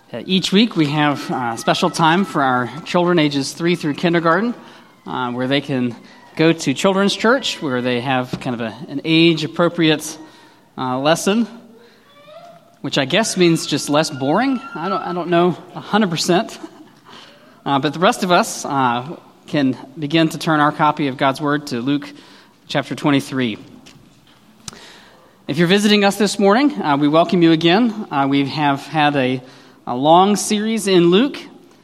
Each week we have a special time for our children ages 3 through kindergarten, where they can go to children's church, where they have kind of an age-appropriate lesson, which I guess means just less boring. I don't know 100%. But the rest of us can begin to turn our copy of God's Word to Luke chapter 23. If you're visiting us this morning, we welcome you again. We have had a long series in Luke,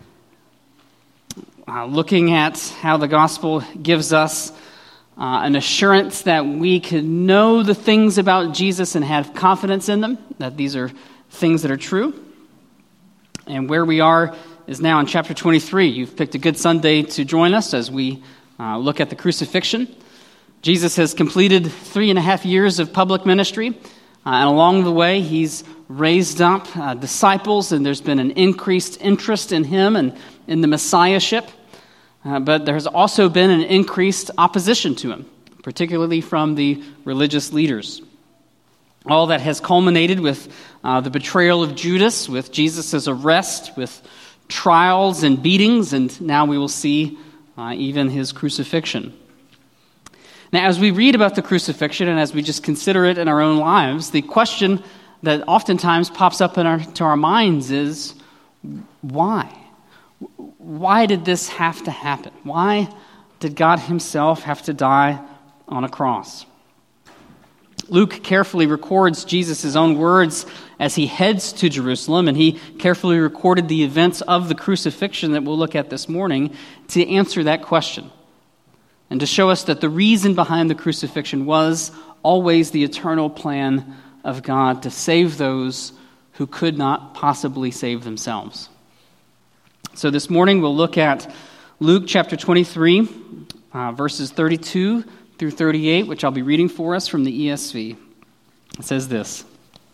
looking at how the gospel gives us an assurance that we can know the things about Jesus and have confidence in them, that these are things that are true. And where we are is now in chapter 23. You've picked a good Sunday to join us as we look at the crucifixion. Jesus has completed 3.5 years of public ministry, and along the way he's raised up disciples, and there's been an increased interest in him and in the messiahship. But there has also been an increased opposition to him, particularly from the religious leaders. All that has culminated with the betrayal of Judas, with Jesus' arrest, with trials and beatings, and now we will see even his crucifixion. Now, as we read about the crucifixion and as we just consider it in our own lives, the question that oftentimes pops up to our minds is, why? Why did this have to happen? Why did God himself have to die on a cross? Luke carefully records Jesus' own words as he heads to Jerusalem, and he carefully recorded the events of the crucifixion that we'll look at this morning to answer that question and to show us that the reason behind the crucifixion was always the eternal plan of God to save those who could not possibly save themselves. So this morning we'll look at Luke chapter 23, verses 32 through 38, which I'll be reading for us from the ESV. It says this: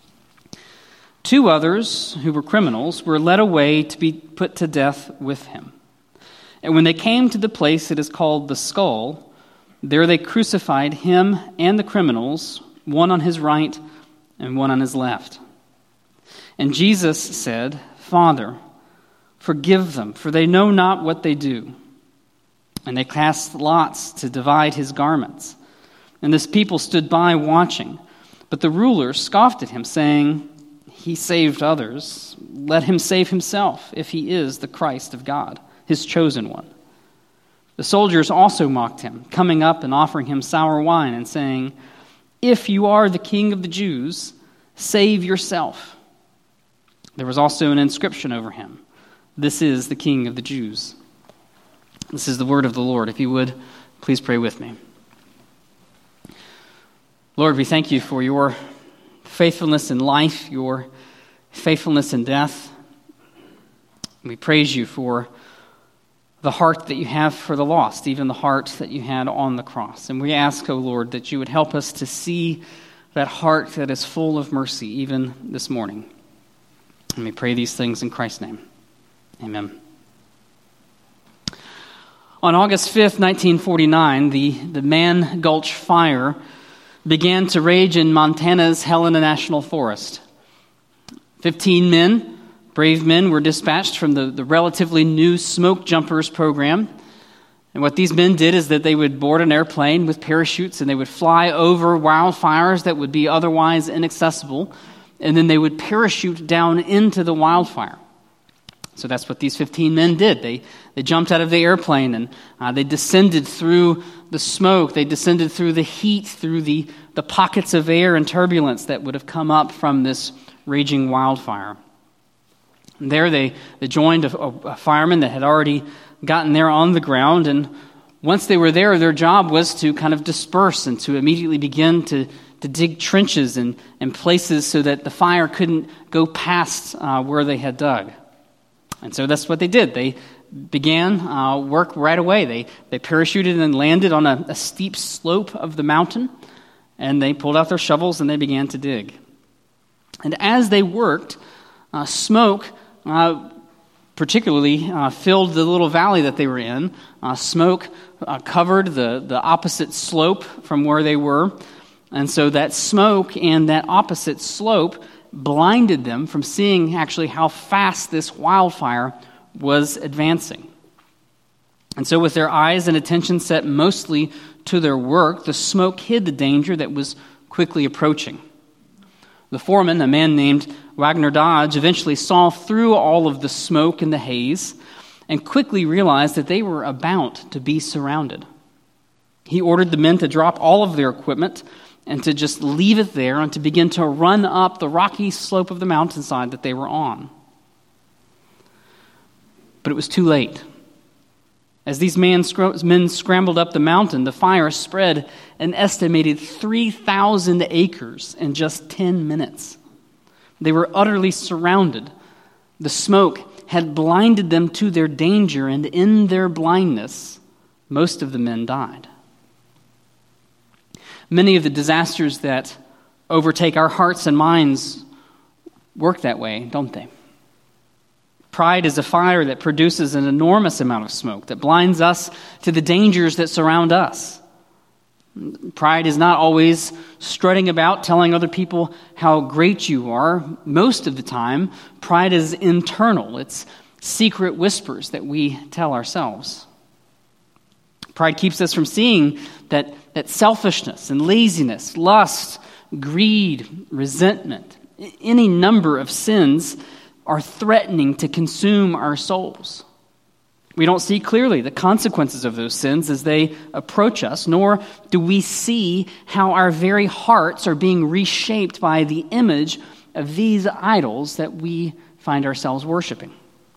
2 others who were criminals were led away to be put to death with him. And when they came to the place that is called the Skull, there they crucified him and the criminals, one on his right and one on his left. And Jesus said, "Father, forgive them, for they know not what they do." And they cast lots to divide his garments. And this people stood by watching. But the rulers scoffed at him, saying, "He saved others. Let him save himself, if he is the Christ of God, his chosen one." The soldiers also mocked him, coming up and offering him sour wine and saying, "If you are the king of the Jews, save yourself." There was also an inscription over him, "This is the King of the Jews." This is the word of the Lord. If you would, please pray with me. Lord, we thank you for your faithfulness in life, your faithfulness in death. We praise you for the heart that you have for the lost, even the heart that you had on the cross. And we ask, O Lord, that you would help us to see that heart that is full of mercy, even this morning. And we pray these things in Christ's name. Amen. On August 5th, 1949, the Mann Gulch Fire began to rage in Montana's Helena National Forest. 15 men, brave men, were dispatched from the relatively new Smoke Jumpers program. And what these men did is that they would board an airplane with parachutes and they would fly over wildfires that would be otherwise inaccessible, and then they would parachute down into the wildfire. So that's what these 15 men did. They jumped out of the airplane and they descended through the smoke. They descended through the heat, through the pockets of air and turbulence that would have come up from this raging wildfire. And there they joined a fireman that had already gotten there on the ground. And once they were there, their job was to kind of disperse and to immediately begin to dig trenches and places so that the fire couldn't go past where they had dug. And so that's what they did. They began work right away. They parachuted and landed on a steep slope of the mountain, and they pulled out their shovels and they began to dig. And as they worked, smoke particularly filled the little valley that they were in. Smoke covered the opposite slope from where they were. And so that smoke and that opposite slope blinded them from seeing actually how fast this wildfire was advancing. And so with their eyes and attention set mostly to their work, the smoke hid the danger that was quickly approaching. The foreman, a man named Wagner Dodge, eventually saw through all of the smoke and the haze and quickly realized that they were about to be surrounded. He ordered the men to drop all of their equipment and to just leave it there and to begin to run up the rocky slope of the mountainside that they were on. But it was too late. As these men scrambled up the mountain, the fire spread an estimated 3,000 acres in just 10 minutes. They were utterly surrounded. The smoke had blinded them to their danger, and in their blindness, most of the men died. Many of the disasters that overtake our hearts and minds work that way, don't they? Pride is a fire that produces an enormous amount of smoke that blinds us to the dangers that surround us. Pride is not always strutting about telling other people how great you are. Most of the time, pride is internal. It's secret whispers that we tell ourselves. Pride keeps us from seeing that selfishness and laziness, lust, greed, resentment, any number of sins are threatening to consume our souls. We don't see clearly the consequences of those sins as they approach us, nor do we see how our very hearts are being reshaped by the image of these idols that we find ourselves worshiping.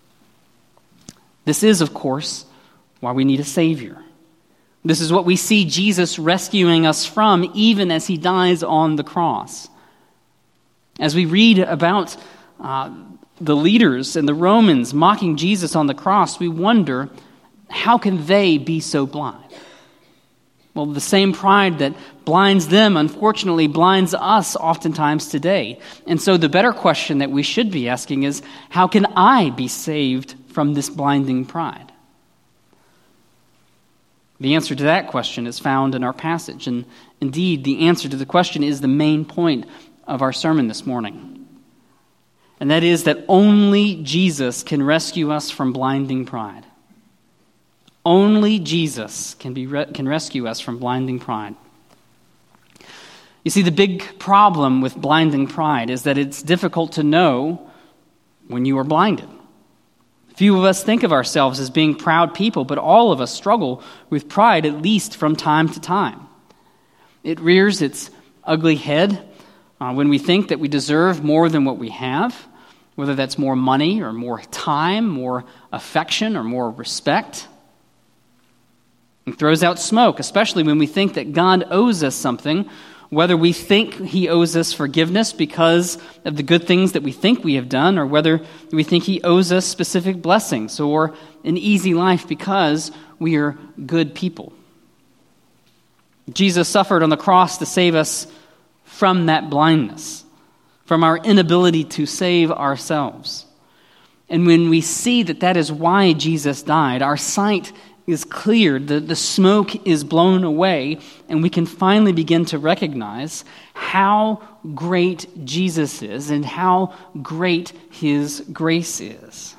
This is, of course, why we need a Savior. This is what we see Jesus rescuing us from, even as he dies on the cross. As we read about the leaders and the Romans mocking Jesus on the cross, we wonder, how can they be so blind? Well, the same pride that blinds them, unfortunately, blinds us oftentimes today. And so the better question that we should be asking is, how can I be saved from this blinding pride? The answer to that question is found in our passage. And indeed, the answer to the question is the main point of our sermon this morning. And that is that only Jesus can rescue us from blinding pride. Only Jesus can rescue us from blinding pride. You see, the big problem with blinding pride is that it's difficult to know when you are blinded. Few of us think of ourselves as being proud people, but all of us struggle with pride at least from time to time. It rears its ugly head when we think that we deserve more than what we have, whether that's more money or more time, more affection or more respect. It throws out smoke, especially when we think that God owes us something, whether we think he owes us forgiveness because of the good things that we think we have done, or whether we think he owes us specific blessings or an easy life because we are good people. Jesus suffered on the cross to save us from that blindness, from our inability to save ourselves. And when we see that that is why Jesus died, our sight is cleared, the smoke is blown away, and we can finally begin to recognize how great Jesus is and how great his grace is.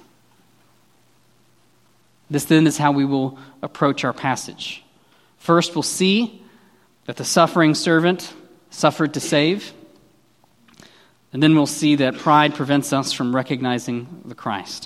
This then is how we will approach our passage. First, we'll see that the suffering servant suffered to save. And then we'll see that pride prevents us from recognizing the Christ.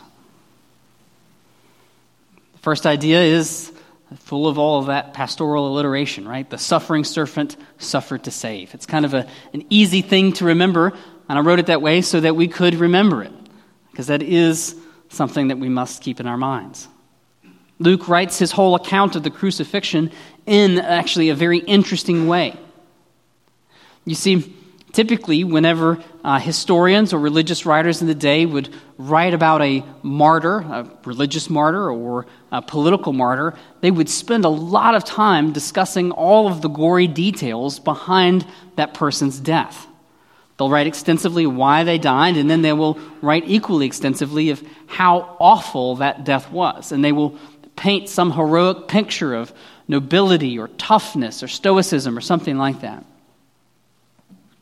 The first idea is full of all of that pastoral alliteration, right? The suffering servant suffered to save. It's kind of an easy thing to remember, and I wrote it that way so that we could remember it, because that is something that we must keep in our minds. Luke writes his whole account of the crucifixion in actually a very interesting way. You see, typically, whenever historians or religious writers in the day would write about a martyr, a religious martyr or a political martyr, they would spend a lot of time discussing all of the gory details behind that person's death. They'll write extensively why they died, and then they will write equally extensively of how awful that death was. And they will paint some heroic picture of nobility or toughness or stoicism or something like that.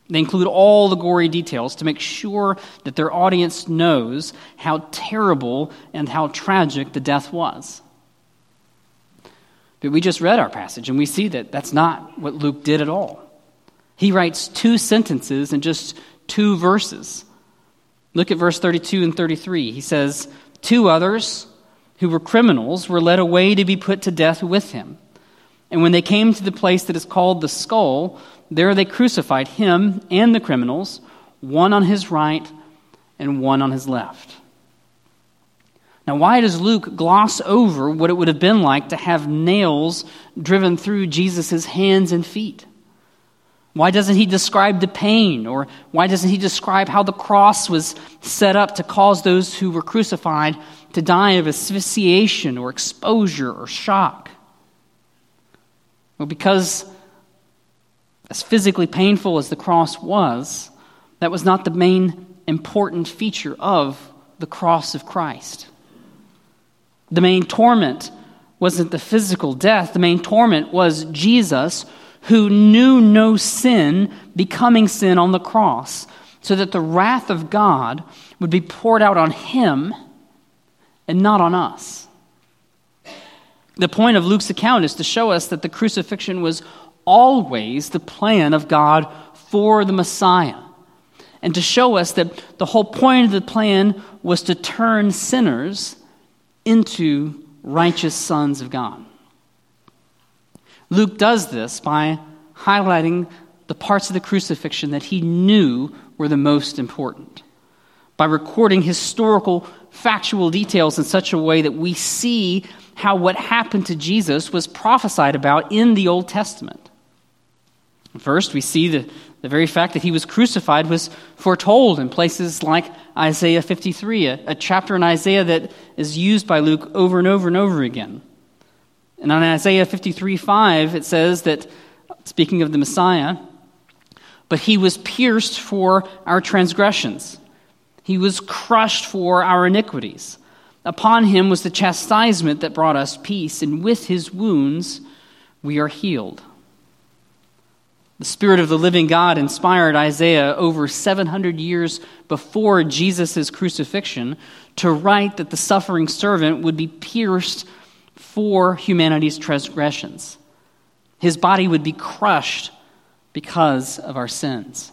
They include all the gory details to make sure that their audience knows how terrible and how tragic the death was. But we just read our passage, and we see that that's not what Luke did at all. He writes 2 sentences in just 2 verses. Look at verse 32 and 33. He says, 2 others who were criminals were led away to be put to death with him. And when they came to the place that is called the Skull, there they crucified him and the criminals, one on his right and one on his left. Now, why does Luke gloss over what it would have been like to have nails driven through Jesus' hands and feet? Why doesn't he describe the pain? Or why doesn't he describe how the cross was set up to cause those who were crucified to die of asphyxiation or exposure or shock? Well, because as physically painful as the cross was, that was not the main important feature of the cross of Christ. The main torment wasn't the physical death. The main torment was Jesus, who knew no sin, becoming sin on the cross, so that the wrath of God would be poured out on him and not on us. The point of Luke's account is to show us that the crucifixion was always the plan of God for the Messiah, and to show us that the whole point of the plan was to turn sinners into righteous sons of God. Luke does this by highlighting the parts of the crucifixion that he knew were the most important, by recording historical, factual details in such a way that we see how what happened to Jesus was prophesied about in the Old Testament. First, we see the very fact that he was crucified was foretold in places like Isaiah 53, a chapter in Isaiah that is used by Luke over and over and over again. And on Isaiah 53:5, it says that, speaking of the Messiah, but he was pierced for our transgressions. He was crushed for our iniquities. Upon him was the chastisement that brought us peace, and with his wounds we are healed. The Spirit of the living God inspired Isaiah over 700 years before Jesus' crucifixion to write that the suffering servant would be pierced for humanity's transgressions. His body would be crushed because of our sins.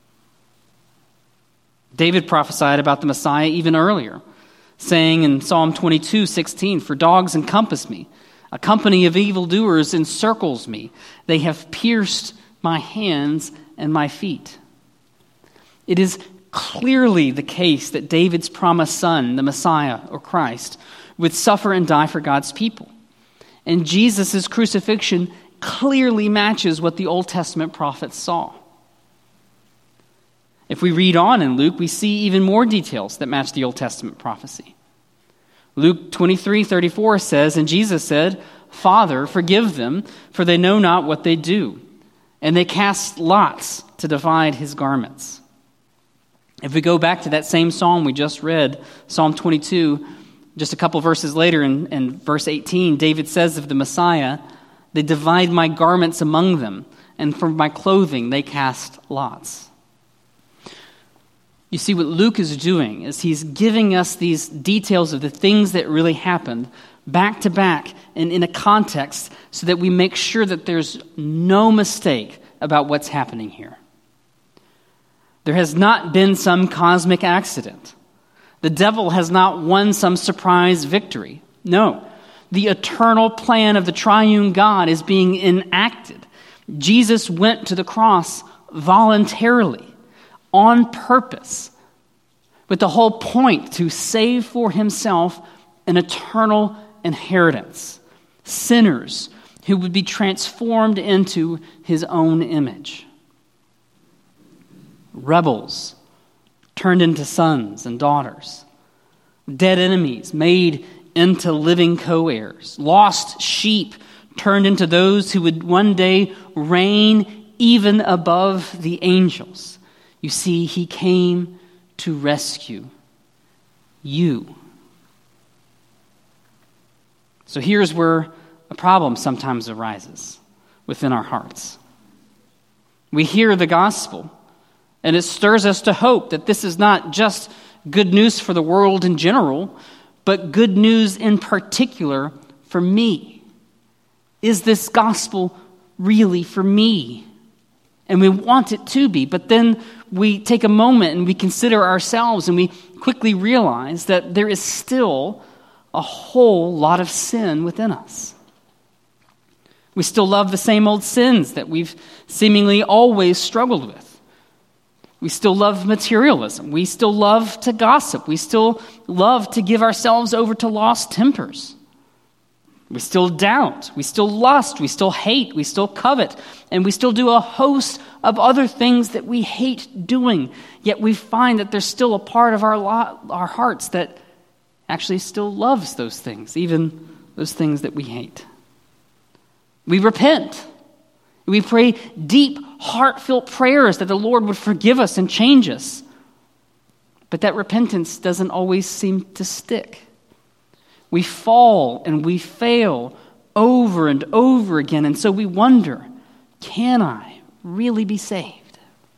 David prophesied about the Messiah even earlier, saying in Psalm 22:16, "For dogs encompass me, a company of evildoers encircles me. They have pierced my hands and my feet." It is clearly the case that David's promised son, the Messiah or Christ, would suffer and die for God's people. And Jesus' crucifixion clearly matches what the Old Testament prophets saw. If we read on in Luke, we see even more details that match the Old Testament prophecy. Luke 23:34 says, "And Jesus said, 'Father, forgive them, for they know not what they do.' And they cast lots to divide his garments." If we go back to that same psalm we just read, Psalm 22, just a couple verses later in verse 18, David says of the Messiah, "They divide my garments among them, and for my clothing they cast lots." You see, what Luke is doing is he's giving us these details of the things that really happened back to back and in a context so that we make sure that there's no mistake about what's happening here. There has not been some cosmic accident. The devil has not won some surprise victory. No, the eternal plan of the triune God is being enacted. Jesus went to the cross voluntarily, on purpose, with the whole point to save for himself an eternal inheritance, sinners who would be transformed into his own image. Rebels turned into sons and daughters. Dead enemies made into living co-heirs. Lost sheep turned into those who would one day reign even above the angels. You see, he came to rescue you. So here's where a problem sometimes arises within our hearts. We hear the gospel, And it stirs us to hope that this is not just good news for the world in general, but good news in particular for me. Is this gospel really for me? And we want it to be, but then we take a moment and we consider ourselves and we quickly realize that there is still a whole lot of sin within us. We still love the same old sins that we've seemingly always struggled with. We still love materialism. We still love to gossip. We still love to give ourselves over to lost tempers. We still doubt. We still lust. We still hate. We still covet. And we still do a host of other things that we hate doing. Yet we find that there's still a part of our hearts that actually still loves those things, even those things that we hate. We repent. We pray deep, heartfelt prayers that the Lord would forgive us and change us. But that repentance doesn't always seem to stick. We fall and we fail over and over again. And so we wonder, can I really be saved?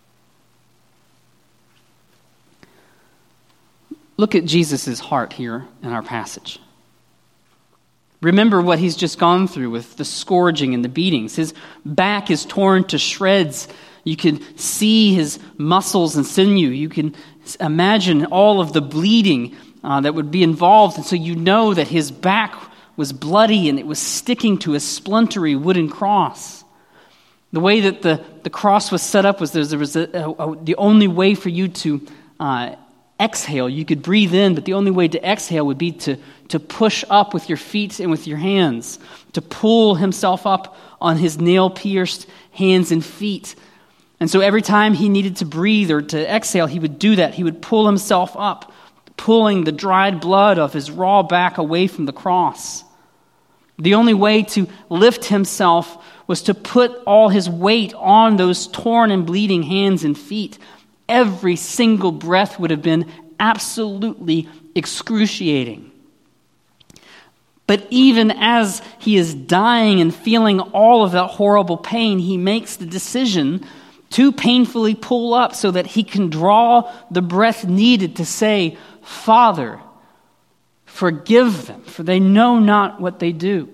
Look at Jesus' heart here in our passage. Remember what he's just gone through with the scourging and the beatings. His back is torn to shreds. You can see his muscles and sinew. You can imagine all of the bleeding that would be involved. And so you know that his back was bloody and it was sticking to a splintery wooden cross. The way that the cross was set up was there was the only way for you to exhale. You could breathe in, but the only way to exhale would be to push up with your feet and with your hands, to pull himself up on his nail-pierced hands and feet. And so every time he needed to breathe or to exhale, he would do that. He would pull himself up, pulling the dried blood of his raw back away from the cross. The only way to lift himself was to put all his weight on those torn and bleeding hands and feet. Every single breath would have been absolutely excruciating. But even as he is dying and feeling all of that horrible pain, he makes the decision to painfully pull up so that he can draw the breath needed to say, "Father, forgive them, for they know not what they do."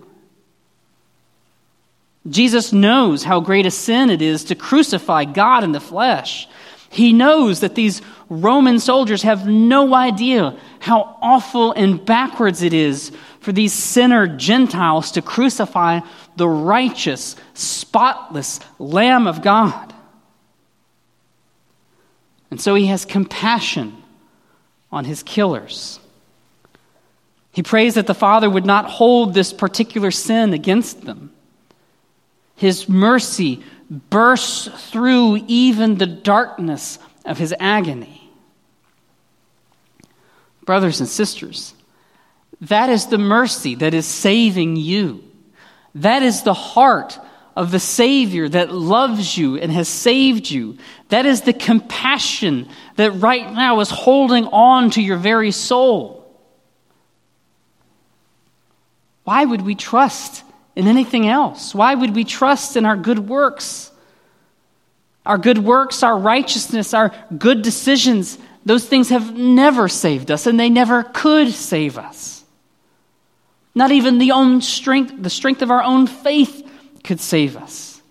Jesus knows how great a sin it is to crucify God in the flesh. He knows that these Roman soldiers have no idea how awful and backwards it is for these sinner Gentiles to crucify the righteous, spotless Lamb of God. And so he has compassion on his killers. He prays that the Father would not hold this particular sin against them. His mercy bursts through even the darkness of his agony. Brothers and sisters, that is the mercy that is saving you. That is the heart of the Savior that loves you and has saved you. That is the compassion that right now is holding on to your very soul. Why would we trust in anything else? Why would we trust in our good works? Our good works, our righteousness, our good decisions, those things have never saved us, and they never could save us. Not even the strength of our own faith could save us.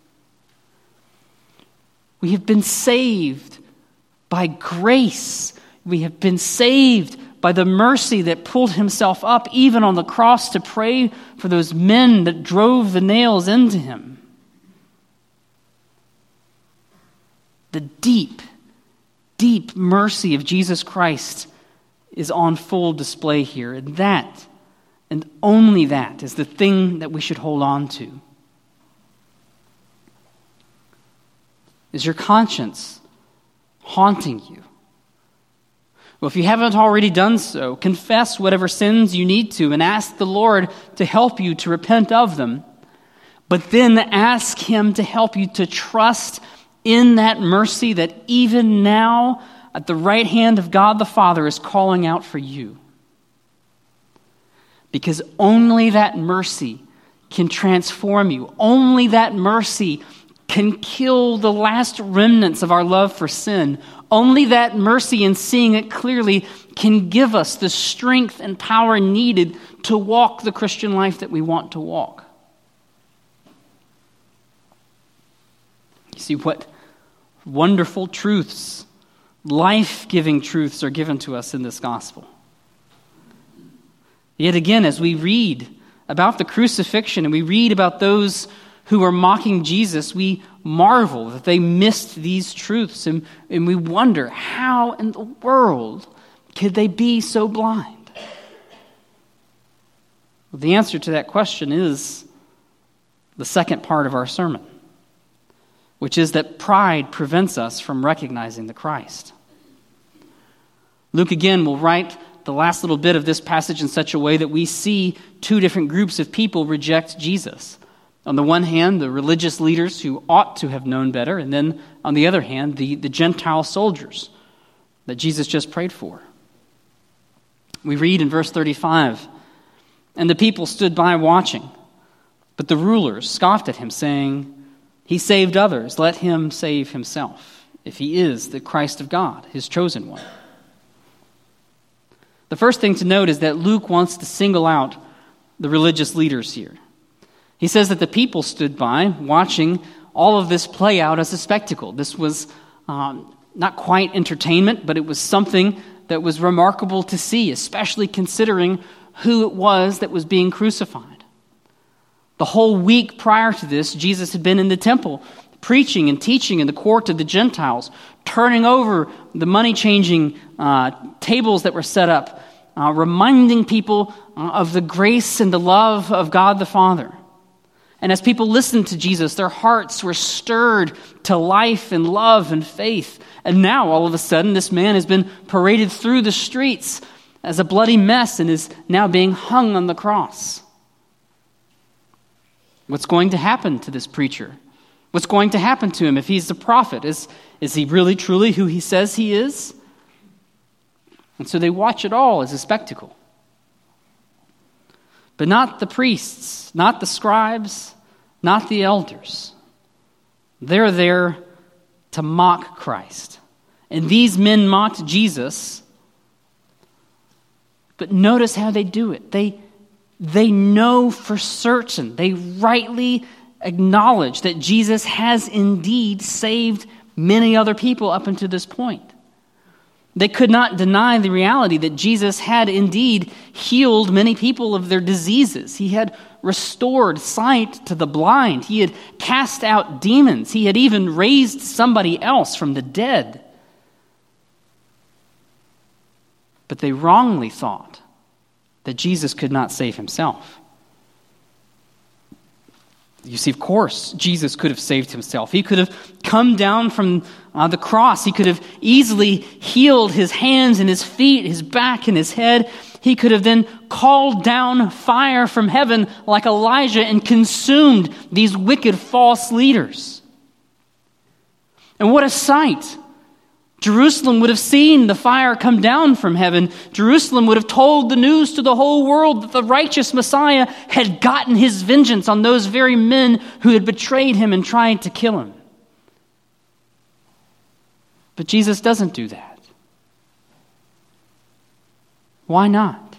We have been saved by grace. We have been saved by the mercy that pulled himself up even on the cross to pray for those men that drove the nails into him. The deep, deep mercy of Jesus Christ is on full display here. And that, and only that, is the thing that we should hold on to. Is your conscience haunting you? Well, if you haven't already done so, confess whatever sins you need to and ask the Lord to help you to repent of them. But then ask him to help you to trust in that mercy that even now at the right hand of God the Father is calling out for you. Because only that mercy can transform you. Only that mercy can kill the last remnants of our love for sin. Only that mercy and seeing it clearly can give us the strength and power needed to walk the Christian life that we want to walk. You see what wonderful truths, life-giving truths are given to us in this gospel. Yet again, as we read about the crucifixion and we read about those who are mocking Jesus, we marvel that they missed these truths, and we wonder, how in the world could they be so blind? Well, the answer to that question is the second part of our sermon, which is that pride prevents us from recognizing the Christ. Luke again will write the last little bit of this passage in such a way that we see two different groups of people reject Jesus. On the one hand, the religious leaders who ought to have known better, and then on the other hand, the Gentile soldiers that Jesus just prayed for. We read in verse 35, "And the people stood by watching, but the rulers scoffed at him, saying, 'He saved others, let him save himself, if he is the Christ of God, his chosen one.'" The first thing to note is that Luke wants to single out the religious leaders here. He says that the people stood by watching all of this play out as a spectacle. This was not quite entertainment, but it was something that was remarkable to see, especially considering who it was that was being crucified. The whole week prior to this, Jesus had been in the temple, preaching and teaching in the court of the Gentiles, turning over the money-changing tables that were set up, reminding people of the grace and the love of God the Father. And as people listened to Jesus, their hearts were stirred to life and love and faith. And now, all of a sudden, this man has been paraded through the streets as a bloody mess and is now being hung on the cross. What's going to happen to this preacher? What's going to happen to him if he's the prophet? Is he really, truly who he says he is? And so they watch it all as a spectacle. But not the priests, not the scribes, not the elders. They're there to mock Christ. And these men mocked Jesus. But notice how they do it. They know for certain, they rightly acknowledge that Jesus has indeed saved many other people up until this point. They could not deny the reality that Jesus had indeed healed many people of their diseases. He had restored sight to the blind. He had cast out demons. He had even raised somebody else from the dead. But they wrongly thought that Jesus could not save himself. You see, of course, Jesus could have saved himself. He could have come down from the cross. He could have easily healed his hands and his feet, his back and his head. He could have then called down fire from heaven like Elijah and consumed these wicked false leaders. And what a sight! Jerusalem would have seen the fire come down from heaven. Jerusalem would have told the news to the whole world that the righteous Messiah had gotten his vengeance on those very men who had betrayed him and tried to kill him. But Jesus doesn't do that. Why not?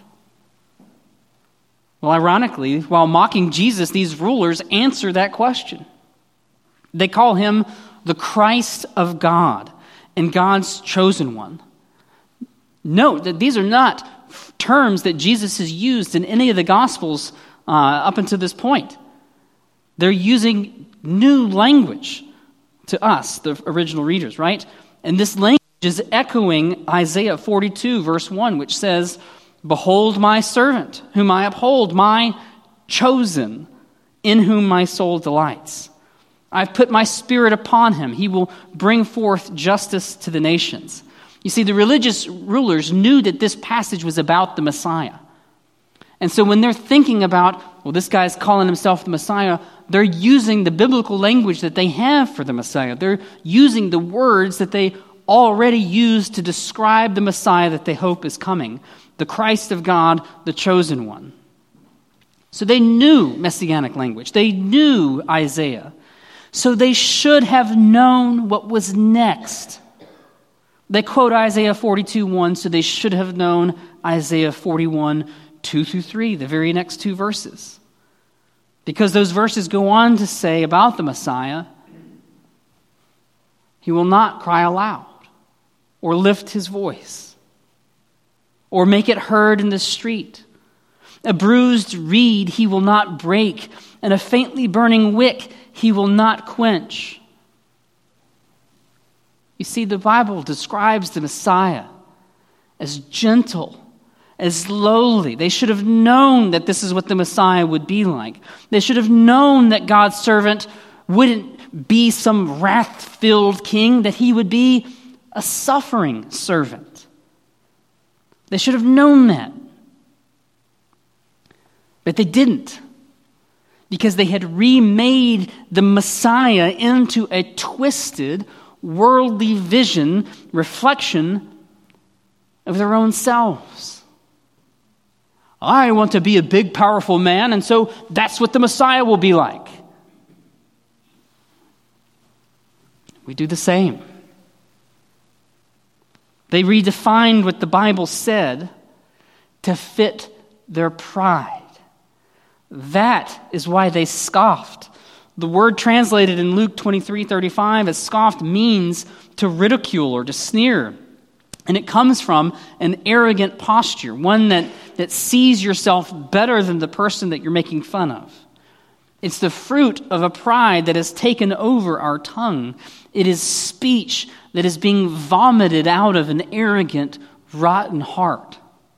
Well, ironically, while mocking Jesus, these rulers answer that question. They call him the Christ of God and God's chosen one. Note that these are not terms that Jesus has used in any of the Gospels up until this point. They're using new language to us, the original readers, right? And this language is echoing Isaiah 42, verse 1, which says, "Behold my servant, whom I uphold, my chosen, in whom my soul delights. I've put my spirit upon him. He will bring forth justice to the nations." You see, the religious rulers knew that this passage was about the Messiah. And so when they're thinking about, well, this guy's calling himself the Messiah, they're using the biblical language that they have for the Messiah. They're using the words that they already used to describe the Messiah that they hope is coming, the Christ of God, the chosen one. So they knew messianic language. They knew Isaiah. So they should have known what was next. They quote Isaiah 42:1, so they should have known Isaiah 41:2-3, the very next two verses. Because those verses go on to say about the Messiah, he will not cry aloud or lift his voice or make it heard in the street. A bruised reed he will not break, and a faintly burning wick he will not quench. You see, the Bible describes the Messiah as gentle, as lowly. They should have known that this is what the Messiah would be like. They should have known that God's servant wouldn't be some wrath-filled king, that he would be a suffering servant. They should have known that. But they didn't, because they had remade the Messiah into a twisted, worldly vision, reflection of their own selves. I want to be a big, powerful man, and so that's what the Messiah will be like. We do the same. They redefined what the Bible said to fit their pride. That is why they scoffed. The word translated in Luke 23:35 as scoffed means to ridicule or to sneer. And it comes from an arrogant posture, one that sees yourself better than the person that you're making fun of. It's the fruit of a pride that has taken over our tongue. It is speech that is being vomited out of an arrogant, rotten heart.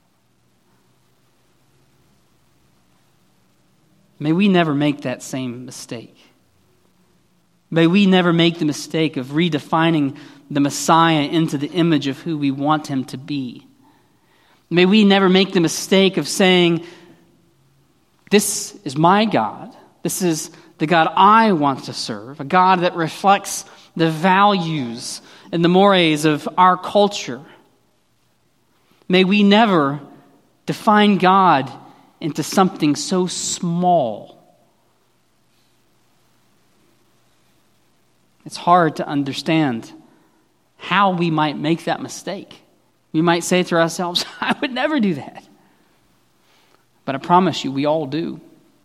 May we never make that same mistake. May we never make the mistake of redefining the Messiah into the image of who we want him to be. May we never make the mistake of saying, this is my God. This is the God I want to serve, a God that reflects the values and the mores of our culture. May we never define God into something so small. It's hard to understand how we might make that mistake. We might say to ourselves, I would never do that. But I promise you, we all do.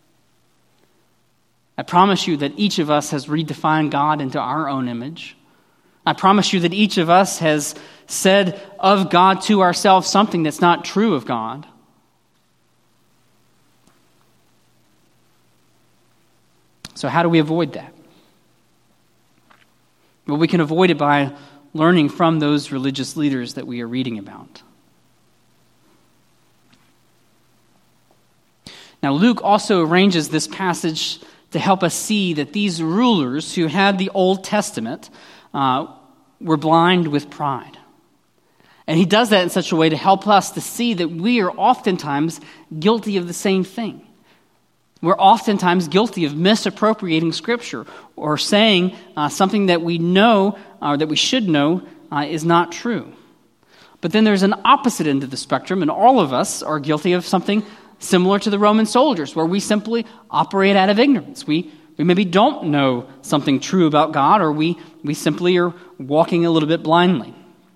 I promise you that each of us has redefined God into our own image. I promise you that each of us has said of God to ourselves something that's not true of God. So how do we avoid that? Well, we can avoid it by learning from those religious leaders that we are reading about. Now, Luke also arranges this passage to help us see that these rulers who had the Old Testament were blind with pride. And he does that in such a way to help us to see that we are oftentimes guilty of the same thing. We're oftentimes guilty of misappropriating Scripture or saying something that we know or that we should know is not true. But then there's an opposite end of the spectrum, and all of us are guilty of something similar to the Roman soldiers, where we simply operate out of ignorance. We maybe don't know something true about God, or we simply are walking a little bit blindly.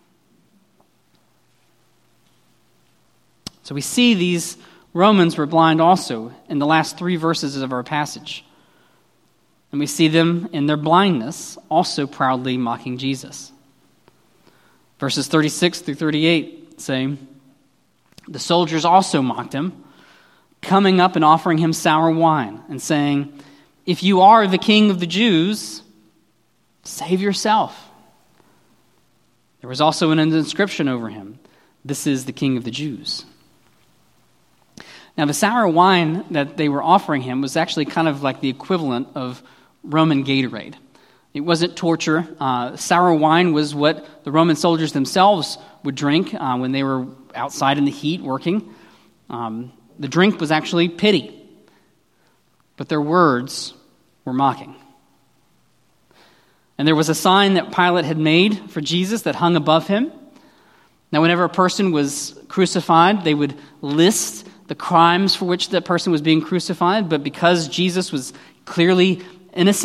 So we see these Romans were blind also in the last 3 verses of our passage. And we see them in their blindness also proudly mocking Jesus. Verses 36-38 say, the soldiers also mocked him, coming up and offering him sour wine and saying, if you are the king of the Jews, save yourself. There was also an inscription over him, this is the king of the Jews. Now, the sour wine that they were offering him was actually kind of like the equivalent of Roman Gatorade. It wasn't torture. Sour wine was what the Roman soldiers themselves would drink when they were outside in the heat working. The drink was actually pity, but their words were mocking. And there was a sign that Pilate had made for Jesus that hung above him. Now, whenever a person was crucified, they would list the crimes for which that person was being crucified, but because Jesus was clearly innocent,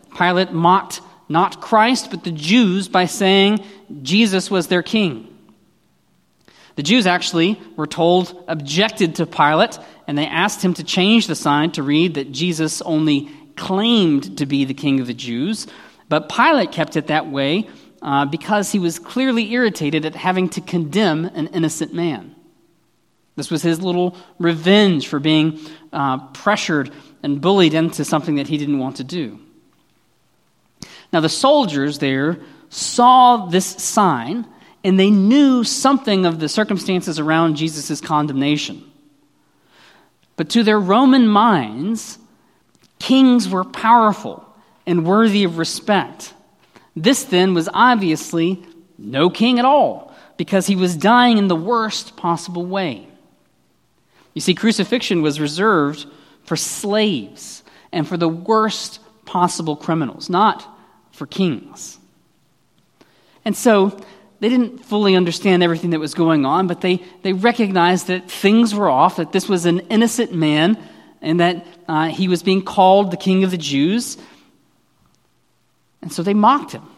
Pilate mocked not Christ, but the Jews by saying Jesus was their king. The Jews actually, we're told, objected to Pilate, and they asked him to change the sign to read that Jesus only claimed to be the king of the Jews. But Pilate kept it that way because he was clearly irritated at having to condemn an innocent man. This was his little revenge for being pressured and bullied into something that he didn't want to do. Now the soldiers there saw this sign, and they knew something of the circumstances around Jesus' condemnation. But to their Roman minds, kings were powerful and worthy of respect. This then was obviously no king at all, because he was dying in the worst possible way. You see, crucifixion was reserved for slaves and for the worst possible criminals, not for kings. And so they didn't fully understand everything that was going on, but they recognized that things were off, that this was an innocent man, and that he was being called the King of the Jews. And so they mocked him.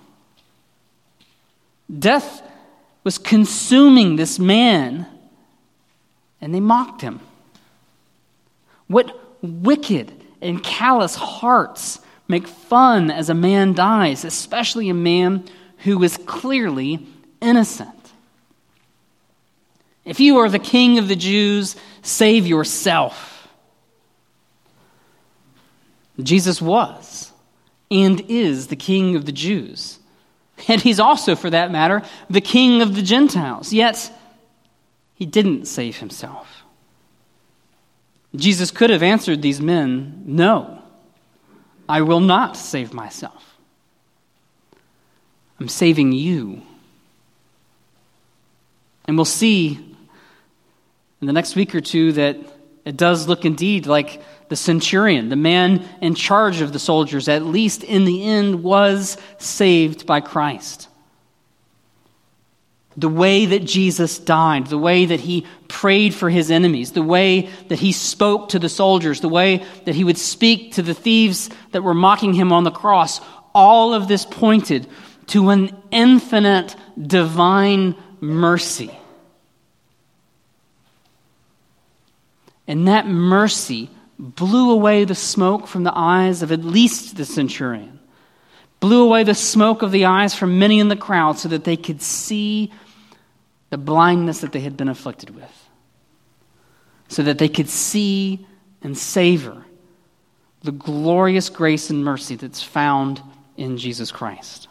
Death was consuming this man, and they mocked him. What wicked and callous hearts make fun as a man dies, especially a man who is clearly innocent. If you are the king of the Jews, save yourself. Jesus was and is the king of the Jews. And he's also, for that matter, the king of the Gentiles. Yet, he didn't save himself. Jesus could have answered these men, "No, I will not save myself. I'm saving you." And we'll see in the next week or two that it does look indeed like the centurion, the man in charge of the soldiers, at least in the end, was saved by Christ. The way that Jesus died, the way that he prayed for his enemies, the way that he spoke to the soldiers, the way that he would speak to the thieves that were mocking him on the cross, all of this pointed to an infinite divine mercy. And that mercy blew away the smoke from the eyes of at least the centurion, blew away the smoke of the eyes from many in the crowd so that they could see the blindness that they had been afflicted with, so that they could see and savor the glorious grace and mercy that's found in Jesus Christ.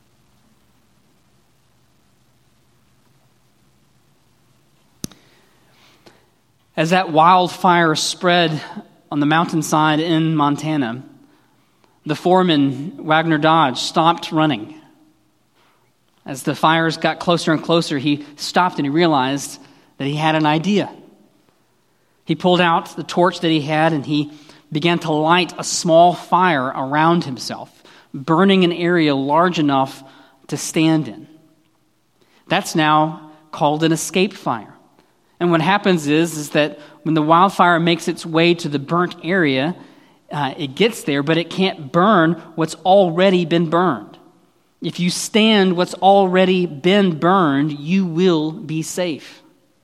As that wildfire spread on the mountainside in Montana, the foreman, Wagner Dodge, stopped running. As the fires got closer and closer, he stopped and he realized that he had an idea. He pulled out the torch that he had and he began to light a small fire around himself, burning an area large enough to stand in. That's now called an escape fire. And what happens is that when the wildfire makes its way to the burnt area, it gets there, but it can't burn what's already been burned. If you stand what's already been burned, you will be safe.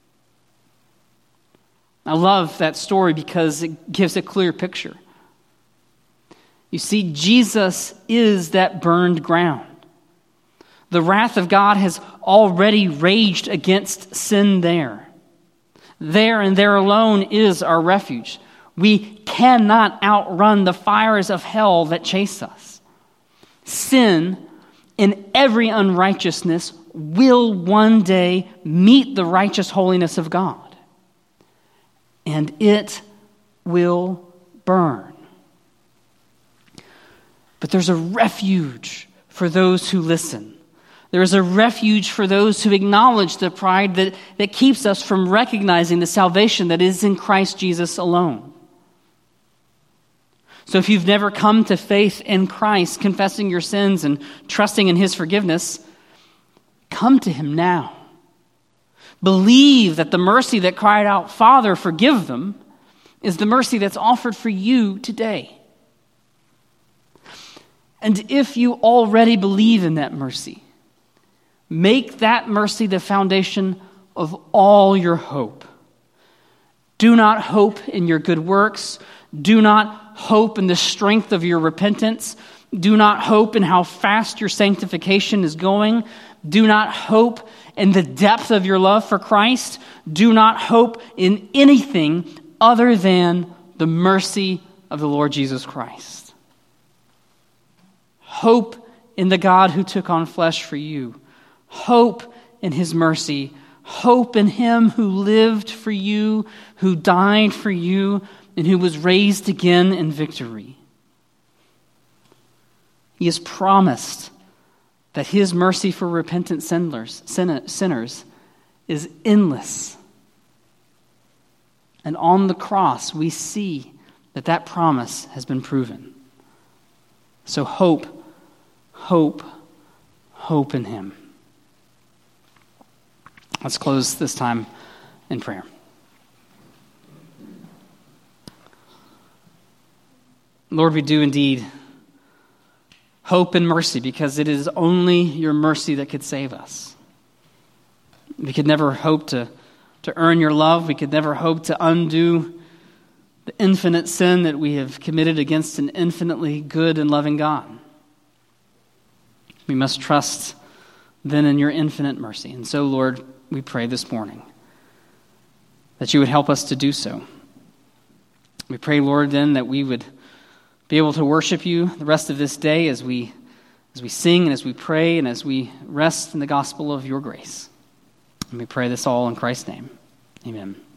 I love that story because it gives a clear picture. You see, Jesus is that burned ground. The wrath of God has already raged against sin there. There and there alone is our refuge. We cannot outrun the fires of hell that chase us. Sin in every unrighteousness will one day meet the righteous holiness of God. And it will burn. But there's a refuge for those who listen. There is a refuge for those who acknowledge the pride that keeps us from recognizing the salvation that is in Christ Jesus alone. So if you've never come to faith in Christ, confessing your sins and trusting in his forgiveness, come to him now. Believe that the mercy that cried out, "Father, forgive them," is the mercy that's offered for you today. And if you already believe in that mercy, make that mercy the foundation of all your hope. Do not hope in your good works. Do not hope in the strength of your repentance. Do not hope in how fast your sanctification is going. Do not hope in the depth of your love for Christ. Do not hope in anything other than the mercy of the Lord Jesus Christ. Hope in the God who took on flesh for you. Hope in his mercy. Hope in him who lived for you, who died for you, and who was raised again in victory. He has promised that his mercy for repentant sinners is endless. And on the cross, we see that promise has been proven. So hope in him. Let's close this time in prayer. Lord, we do indeed hope in mercy, because it is only your mercy that could save us. We could never hope to earn your love. We could never hope to undo the infinite sin that we have committed against an infinitely good and loving God. We must trust then in your infinite mercy. And so, Lord, we pray this morning that you would help us to do so. We pray, Lord, then that we would be able to worship you the rest of this day as we sing and as we pray and as we rest in the gospel of your grace. And we pray this all in Christ's name. Amen.